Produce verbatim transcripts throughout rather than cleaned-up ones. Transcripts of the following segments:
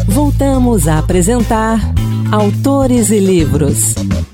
Voltamos a apresentar Autores e Livros.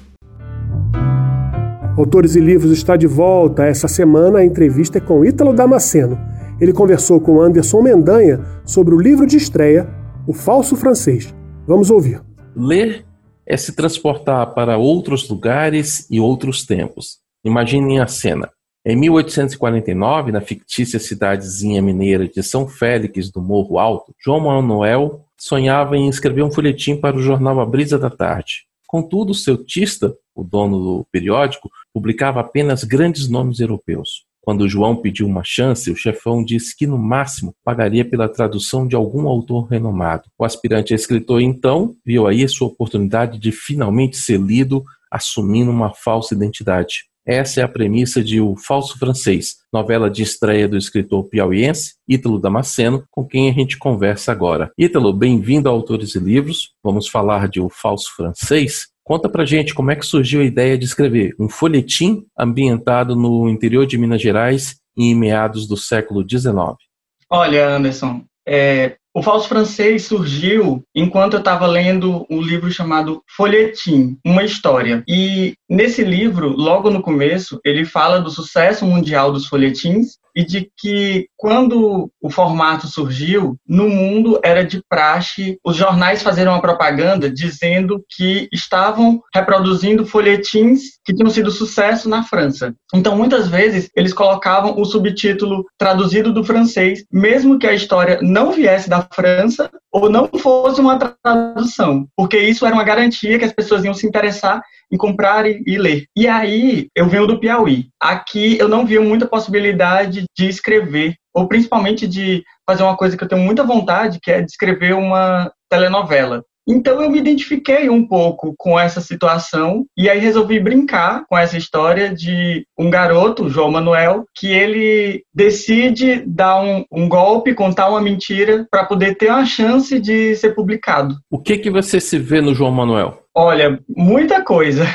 Autores e Livros está de volta. Essa semana a entrevista é com Ítalo Damasceno. Ele conversou com Anderson Mendanha sobre o livro de estreia, O Falso Francês. Vamos ouvir. Ler é se transportar para outros lugares e outros tempos. Imaginem a cena. Em mil oitocentos e quarenta e nove, na fictícia cidadezinha mineira de São Félix do Morro Alto, João Manuel sonhava em escrever um folhetim para o jornal A Brisa da Tarde. Contudo, seu tista, o dono do periódico, publicava apenas grandes nomes europeus. Quando João pediu uma chance, o chefão disse que, no máximo, pagaria pela tradução de algum autor renomado. O aspirante a escritor, então, viu aí sua oportunidade de finalmente ser lido, assumindo uma falsa identidade. Essa é a premissa de O Falso Francês, novela de estreia do escritor piauiense Ítalo Damasceno, com quem a gente conversa agora. Ítalo, bem-vindo a Autores e Livros. Vamos falar de O Falso Francês. Conta pra gente como é que surgiu a ideia de escrever um folhetim ambientado no interior de Minas Gerais em meados do século dezenove. Olha, Anderson, é, O Falso Francês surgiu enquanto eu estava lendo um livro chamado Folhetim, Uma História. E nesse livro, logo no começo, ele fala do sucesso mundial dos folhetins e de que quando o formato surgiu, no mundo era de praxe os jornais fazerem uma propaganda dizendo que estavam reproduzindo folhetins que tinham sido sucesso na França. Então, muitas vezes, eles colocavam o subtítulo traduzido do francês, mesmo que a história não viesse da França ou não fosse uma tradução, porque isso era uma garantia que as pessoas iam se interessar em comprar e, e ler. E aí, eu venho do Piauí. Aqui eu não via muita possibilidade de escrever, ou principalmente de fazer uma coisa que eu tenho muita vontade, que é de escrever uma telenovela. Então eu me identifiquei um pouco com essa situação e aí resolvi brincar com essa história de um garoto, João Manuel, que ele decide dar um, um golpe, contar uma mentira para poder ter uma chance de ser publicado. O que que você se vê no João Manuel? Olha, muita coisa.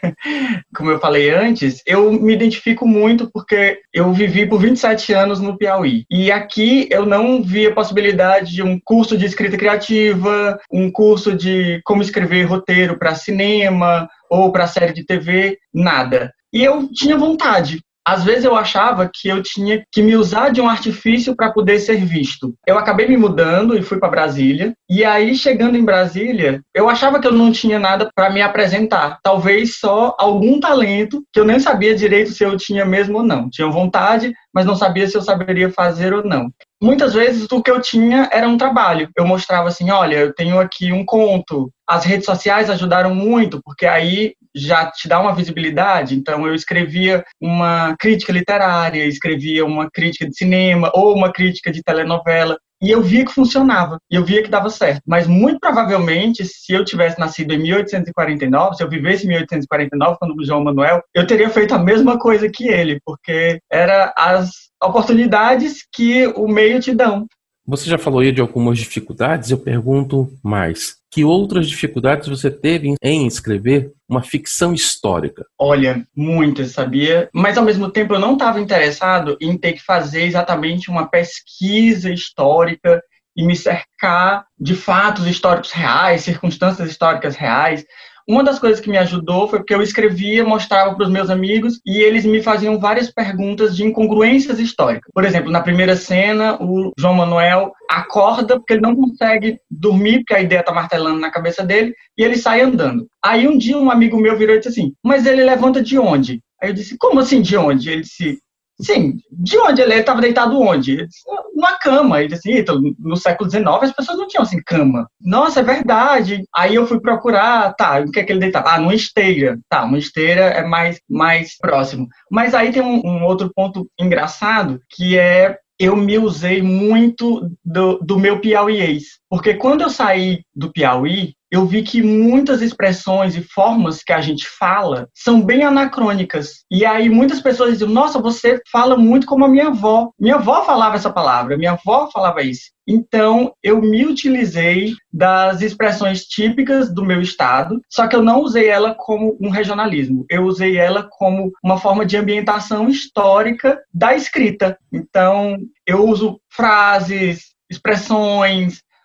Como eu falei antes, eu me identifico muito porque eu vivi por vinte e sete anos no Piauí. E aqui eu não vi a possibilidade de um curso de escrita criativa, um curso de como escrever roteiro para cinema ou para série de T V, nada. E eu tinha vontade. Às vezes eu achava que eu tinha que me usar de um artifício para poder ser visto. Eu acabei me mudando e fui para Brasília. E aí, chegando em Brasília, eu achava que eu não tinha nada para me apresentar. Talvez só algum talento que eu nem sabia direito se eu tinha mesmo ou não. Tinha vontade, mas não sabia se eu saberia fazer ou não. Muitas vezes o que eu tinha era um trabalho. Eu mostrava assim, olha, eu tenho aqui um conto. As redes sociais ajudaram muito, porque aí já te dá uma visibilidade. Então eu escrevia uma crítica literária, escrevia uma crítica de cinema ou uma crítica de telenovela. E eu via que funcionava, e eu via que dava certo. Mas muito provavelmente, se eu tivesse nascido em mil oitocentos e quarenta e nove, se eu vivesse em mil oitocentos e quarenta e nove, quando o João Manuel, eu teria feito a mesma coisa que ele, porque eram as oportunidades que o meio te dão. Você já falou aí de algumas dificuldades, eu pergunto mais. Que outras dificuldades você teve em escrever uma ficção histórica? Olha, muitas, sabia? Mas, ao mesmo tempo, eu não estava interessado em ter que fazer exatamente uma pesquisa histórica e me cercar de fatos históricos reais, circunstâncias históricas reais. Uma das coisas que me ajudou foi porque eu escrevia, mostrava para os meus amigos e eles me faziam várias perguntas de incongruências históricas. Por exemplo, na primeira cena, o João Manuel acorda porque ele não consegue dormir, porque a ideia está martelando na cabeça dele, e ele sai andando. Aí um dia um amigo meu virou e disse assim, mas ele levanta de onde? Aí eu disse, como assim de onde? Ele disse, sim, de onde ele estava deitado onde? Ele disse, numa cama. Ele disse, então, no século dezenove as pessoas não tinham assim cama. Nossa, é verdade. Aí eu fui procurar, tá, o que é que ele deitava? Ah, numa esteira. Tá, uma esteira é mais, mais próximo. Mas aí tem um, um outro ponto engraçado, que é eu me usei muito do, do meu piauiês. Porque quando eu saí do Piauí, eu vi que muitas expressões e formas que a gente fala são bem anacrônicas. E aí muitas pessoas diziam, nossa, você fala muito como a minha avó. Minha avó falava essa palavra, minha avó falava isso. Então, eu me utilizei das expressões típicas do meu estado, só que eu não usei ela como um regionalismo. Eu usei ela como uma forma de ambientação histórica da escrita. Então, eu uso frases, expressões,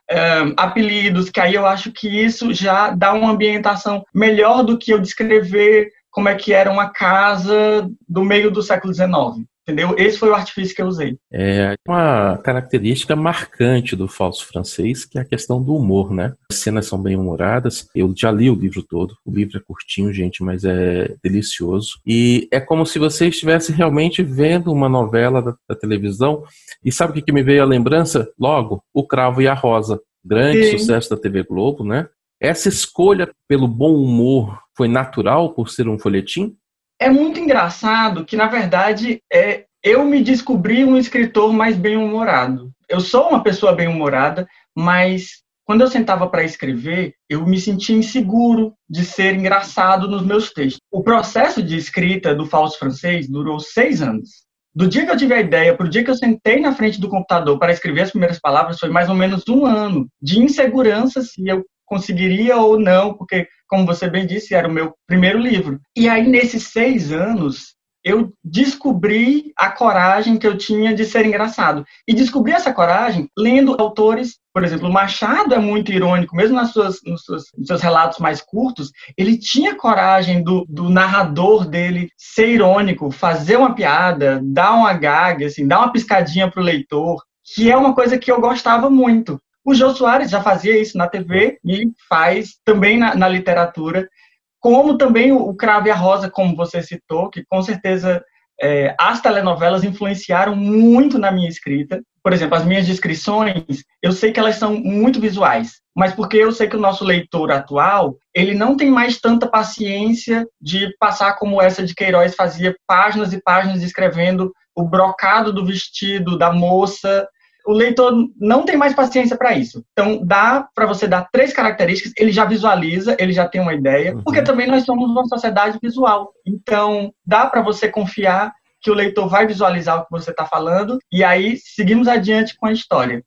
um, apelidos, que aí eu acho que isso já dá uma ambientação melhor do que eu descrever como é que era uma casa do meio do século dezenove. Entendeu? Esse foi o artifício que eu usei. É uma característica marcante do falso francês, que é a questão do humor, né? As cenas são bem humoradas. Eu já li o livro todo. O livro é curtinho, gente, mas é delicioso. E é como se você estivesse realmente vendo uma novela da, da televisão. E sabe o que, que me veio à lembrança? Logo, O Cravo e a Rosa. Grande Sim. sucesso da T V Globo, né? Essa escolha pelo bom humor foi natural por ser um folhetim? É muito engraçado que, na verdade, é, eu me descobri um escritor mais bem-humorado. Eu sou uma pessoa bem-humorada, mas quando eu sentava para escrever, eu me sentia inseguro de ser engraçado nos meus textos. O processo de escrita do Falso Francês durou seis anos. Do dia que eu tive a ideia para o dia que eu sentei na frente do computador para escrever as primeiras palavras, foi mais ou menos um ano de insegurança se eu conseguiria ou não, porque, como você bem disse, era o meu primeiro livro. E aí, nesses seis anos, eu descobri a coragem que eu tinha de ser engraçado. E descobri essa coragem lendo autores, por exemplo, Machado é muito irônico, mesmo nas suas, nos, seus, nos seus relatos mais curtos, ele tinha coragem do, do narrador dele ser irônico, fazer uma piada, dar uma gag, assim, dar uma piscadinha para o leitor, que é uma coisa que eu gostava muito. O Jô Soares já fazia isso na T V e faz também na, na literatura, como também o, o Cravo e a Rosa, como você citou, que com certeza é, as telenovelas influenciaram muito na minha escrita. Por exemplo, as minhas descrições, eu sei que elas são muito visuais, mas porque eu sei que o nosso leitor atual, ele não tem mais tanta paciência de passar como essa de Queiroz fazia, páginas e páginas descrevendo o brocado do vestido da moça. O leitor não tem mais paciência para isso. Então, dá para você dar três características, ele já visualiza, ele já tem uma ideia, uhum. porque também nós somos uma sociedade visual. Então, dá para você confiar que o leitor vai visualizar o que você está falando, e aí seguimos adiante com a história.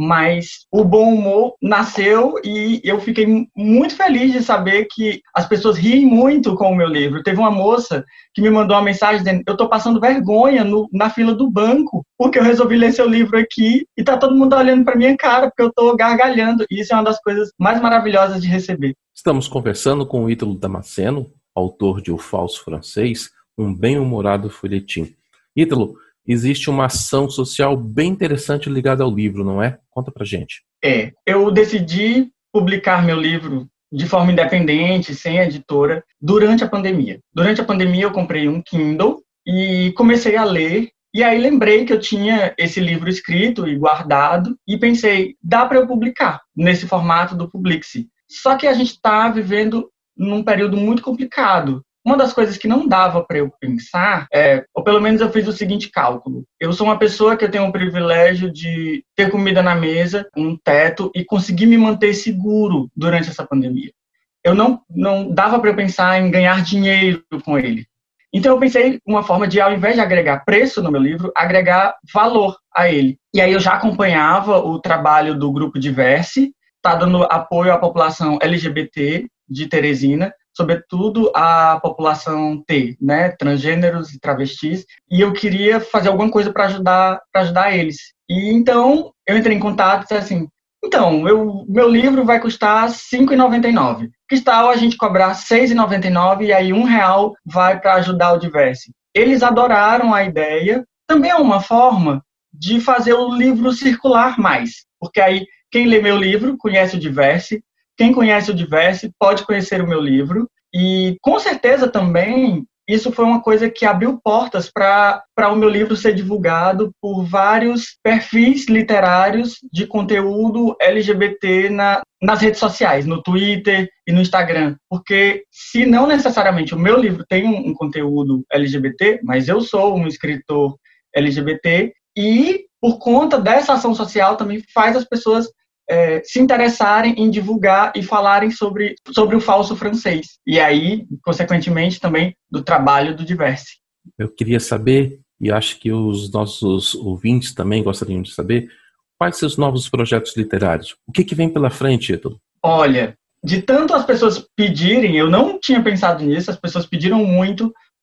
Mas o bom humor nasceu e eu fiquei muito feliz de saber que as pessoas riem muito com o meu livro. Teve uma moça que me mandou uma mensagem dizendo: eu estou passando vergonha no, na fila do banco, porque eu resolvi ler seu livro aqui e está todo mundo olhando para minha cara, porque eu estou gargalhando. E isso é uma das coisas mais maravilhosas de receber. Estamos conversando com o Ítalo Damasceno, autor de O Falso Francês, um bem-humorado folhetim. Ítalo, existe uma ação social bem interessante ligada ao livro, não é? Conta pra gente. É, eu decidi publicar meu livro de forma independente, sem editora, durante a pandemia. Durante a pandemia eu comprei um Kindle e comecei a ler, e aí lembrei que eu tinha esse livro escrito e guardado, e pensei, dá para eu publicar nesse formato do Publixe. Só que a gente está vivendo num período muito complicado. Uma das coisas que não dava para eu pensar, é, ou pelo menos eu fiz o seguinte cálculo. Eu sou uma pessoa que eu tenho o privilégio de ter comida na mesa, um teto, e conseguir me manter seguro durante essa pandemia. Eu não, não dava para eu pensar em ganhar dinheiro com ele. Então eu pensei uma forma de, ao invés de agregar preço no meu livro, agregar valor a ele. E aí eu já acompanhava o trabalho do Grupo Diverse, está dando apoio à população L G B T de Teresina, sobretudo a população T, né, transgêneros e travestis, e eu queria fazer alguma coisa para ajudar, para ajudar eles. E então eu entrei em contato e disse assim: então, eu, meu livro vai custar cinco reais e noventa e nove centavos. Que tal a gente cobrar seis reais e noventa e nove centavos e aí um real vai para ajudar o Diverse? Eles adoraram a ideia. Também é uma forma de fazer o livro circular mais, porque aí quem lê meu livro conhece o Diverse. Quem conhece o Diverse pode conhecer o meu livro, e com certeza também isso foi uma coisa que abriu portas para o meu livro ser divulgado por vários perfis literários de conteúdo L G B T na, nas redes sociais, no Twitter e no Instagram. Porque se não necessariamente o meu livro tem um, um conteúdo L G B T, mas eu sou um escritor L G B T, e por conta dessa ação social também faz as pessoas É, se interessarem em divulgar e falarem sobre, sobre o falso francês. E aí, consequentemente, também do trabalho do Diverse. Eu queria saber, e acho que os nossos ouvintes também gostariam de saber, quais são os novos projetos literários? O que, que vem pela frente, Ítalo? Olha, de tanto as pessoas pedirem, eu não tinha pensado nisso, as pessoas pediram muito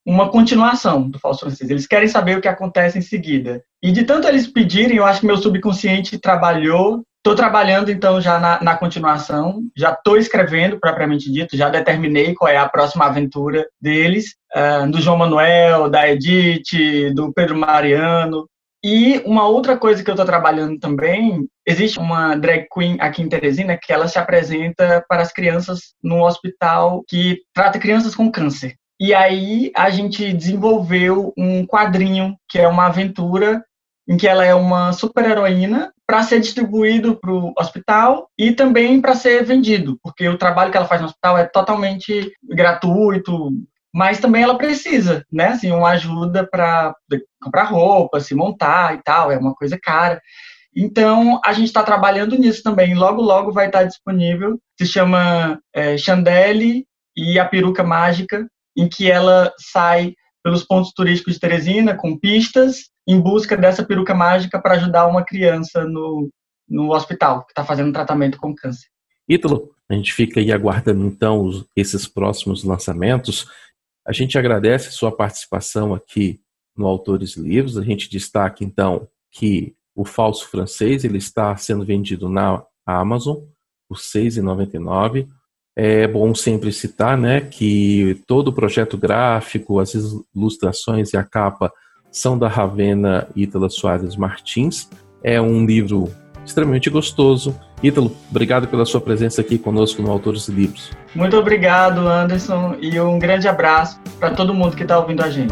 uma continuação do Falso Francês. Eles querem saber o que acontece em seguida. E de tanto eles pedirem, eu acho que meu subconsciente trabalhou. Estou trabalhando, então, já na, na continuação. Já estou escrevendo, propriamente dito. Já determinei qual é a próxima aventura deles. Uh, do João Manuel, da Edith, do Pedro Mariano. E uma outra coisa que eu estou trabalhando também, existe uma drag queen aqui em Teresina que ela se apresenta para as crianças num hospital que trata crianças com câncer. E aí a gente desenvolveu um quadrinho que é uma aventura em que ela é uma super-heroína para ser distribuído para o hospital e também para ser vendido, porque o trabalho que ela faz no hospital é totalmente gratuito, mas também ela precisa, né, assim, uma ajuda para comprar roupa, se montar e tal, é uma coisa cara. Então, a gente está trabalhando nisso também. Logo, logo vai estar disponível. Se chama é, Chandelle e a Peruca Mágica, em que ela sai pelos pontos turísticos de Teresina, com pistas, em busca dessa peruca mágica para ajudar uma criança no, no hospital, que está fazendo tratamento com câncer. Ítalo, a gente fica aí aguardando, então, os, esses próximos lançamentos. A gente agradece a sua participação aqui no Autores Livros. A gente destaca, então, que o Falso Francês ele está sendo vendido na Amazon por seis reais e noventa e nove centavos. É bom sempre citar, né, que todo o projeto gráfico, as ilustrações e a capa são da Ravena Ítala Soares Martins. É um livro extremamente gostoso. Ítalo, obrigado pela sua presença aqui conosco no Autores Livros. Muito obrigado, Anderson, e um grande abraço para todo mundo que está ouvindo a gente.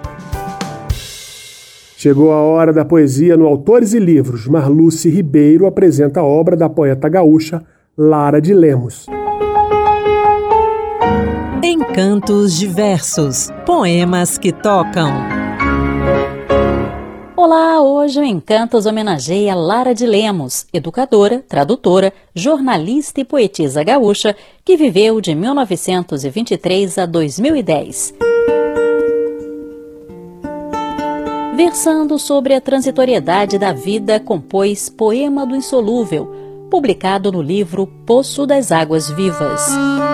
Chegou a hora da poesia no Autores e Livros. Marluce Ribeiro apresenta a obra da poeta gaúcha Lara de Lemos. Encantos Diversos, poemas que tocam. Olá, hoje o Encantos homenageia Lara de Lemos, educadora, tradutora, jornalista e poetisa gaúcha que viveu de mil novecentos e vinte e três a dois mil e dez. Versando sobre a transitoriedade da vida, compôs Poema do Insolúvel, publicado no livro Poço das Águas Vivas.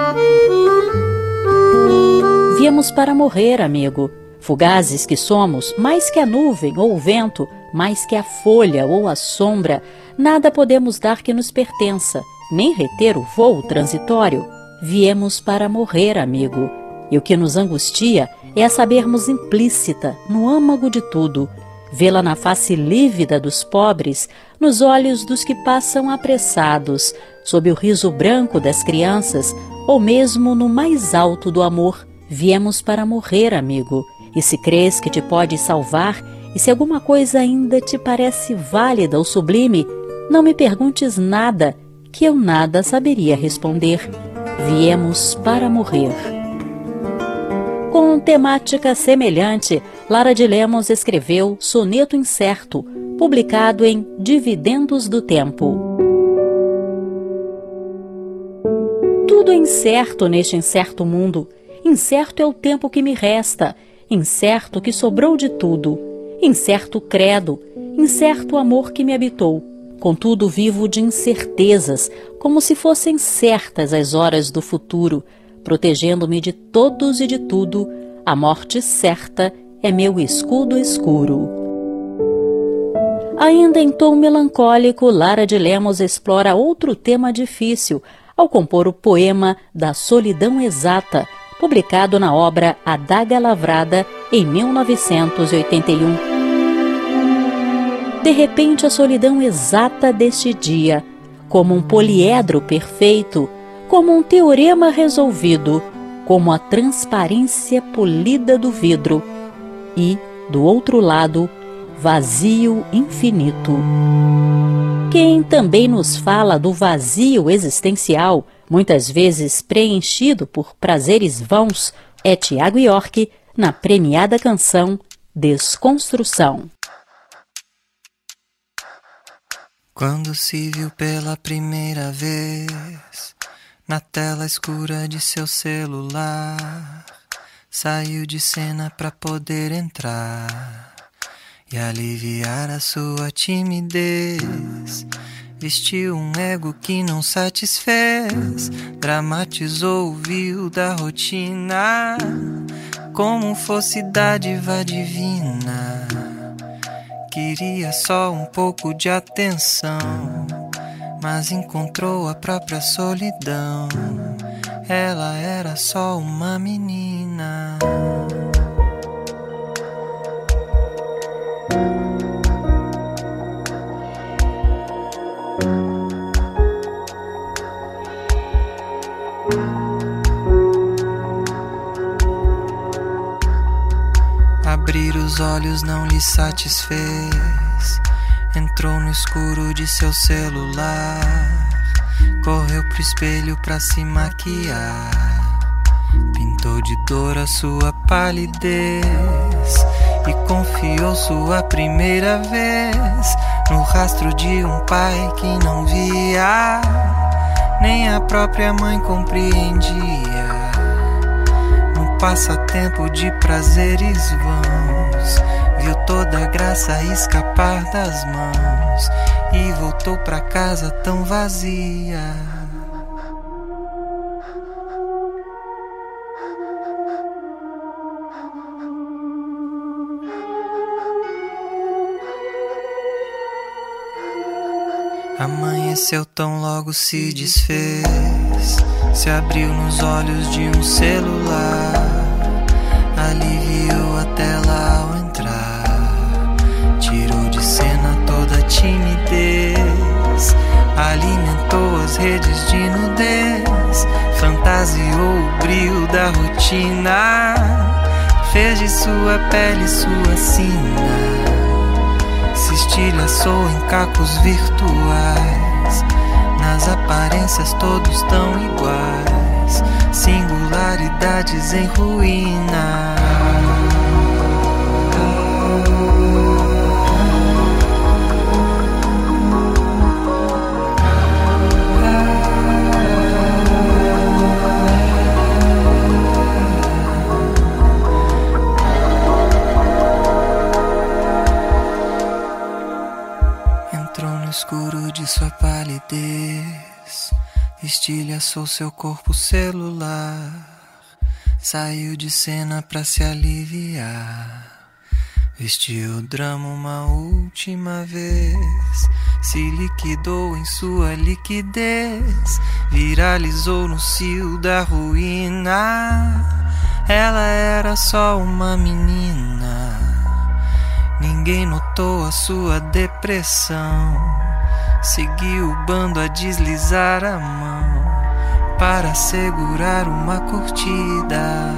Viemos para morrer, amigo. Fugazes que somos, mais que a nuvem ou o vento, mais que a folha ou a sombra, nada podemos dar que nos pertença, nem reter o voo transitório. Viemos para morrer, amigo. E o que nos angustia é a sabermos implícita, no âmago de tudo, vê-la na face lívida dos pobres, nos olhos dos que passam apressados, sob o riso branco das crianças, ou mesmo no mais alto do amor. Viemos para morrer, amigo. E se crês que te pode salvar, e se alguma coisa ainda te parece válida ou sublime, não me perguntes nada, que eu nada saberia responder. Viemos para morrer. Com temática semelhante, Lara de Lemos escreveu Soneto Incerto, publicado em Dividendos do Tempo. Tudo é incerto neste incerto mundo. Incerto é o tempo que me resta, incerto que sobrou de tudo, incerto credo, incerto amor que me habitou. Contudo vivo de incertezas, como se fossem certas as horas do futuro, protegendo-me de todos e de tudo, a morte certa é meu escudo escuro. Ainda em tom melancólico, Lara de Lemos explora outro tema difícil, ao compor o poema da Solidão Exata, publicado na obra Adaga Lavrada, em mil novecentos e oitenta e um. De repente, a solidão exata deste dia, como um poliedro perfeito, como um teorema resolvido, como a transparência polida do vidro, e, do outro lado, vazio infinito. Quem também nos fala do vazio existencial, muitas vezes preenchido por prazeres vãos, é Tiago York, na premiada canção Desconstrução. Quando se viu pela primeira vez na tela escura de seu celular, saiu de cena pra poder entrar e aliviar a sua timidez. Vestiu um ego que não satisfez, dramatizou o vil da rotina, como fosse dádiva divina. Queria só um pouco de atenção, mas encontrou a própria solidão. Ela era só uma menina. Abrir os olhos não lhe satisfez. Entrou no escuro de seu celular, correu pro espelho pra se maquiar, pintou de dor a sua palidez e confiou sua primeira vez no rastro de um pai que não via, nem a própria mãe compreendia. No passatempo de prazeres vãos, viu toda a graça escapar das mãos e voltou pra casa tão vazia. Amanheceu tão logo se desfez, se abriu nos olhos de um celular, aliviou a tela ao entrar, tirou de cena toda a timidez, alimentou as redes de nudez, fantasiou o brilho da rotina, fez de sua pele sua sina, se estilhaçou em cacos virtuais, nas aparências todos tão iguais, singularidades em ruína. Escuro de sua palidez, estilhaçou seu corpo celular, saiu de cena pra se aliviar, vestiu o drama uma última vez, se liquidou em sua liquidez, viralizou no cio da ruína. Ela era só uma menina, ninguém notou a sua depressão. Seguiu o bando a deslizar a mão para segurar uma curtida.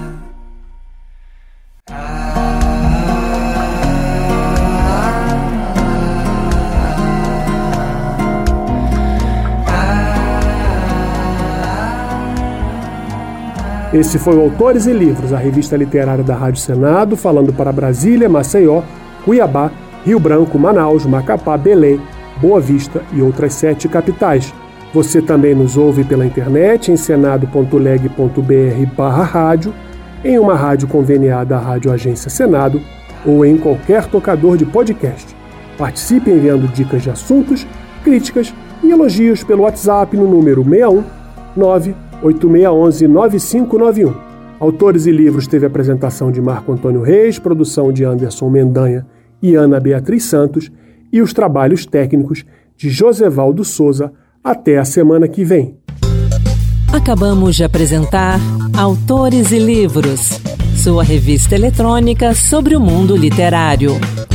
Esse foi o Autores e Livros, a revista literária da Rádio Senado, falando para Brasília, Maceió, Cuiabá, Rio Branco, Manaus, Macapá, Belém, Boa Vista e outras sete capitais. Você também nos ouve pela internet em senado ponto leg ponto br barra rádio, em uma rádio conveniada à Rádio Agência Senado ou em qualquer tocador de podcast. Participe enviando dicas de assuntos, críticas e elogios pelo WhatsApp no número seis um nove oito seis um um nove cinco nove um. Autores e Livros teve apresentação de Marco Antônio Reis, produção de Anderson Mendanha e Ana Beatriz Santos, e os trabalhos técnicos de Josevaldo Souza. Até a semana que vem. Acabamos de apresentar Autores e Livros, sua revista eletrônica sobre o mundo literário.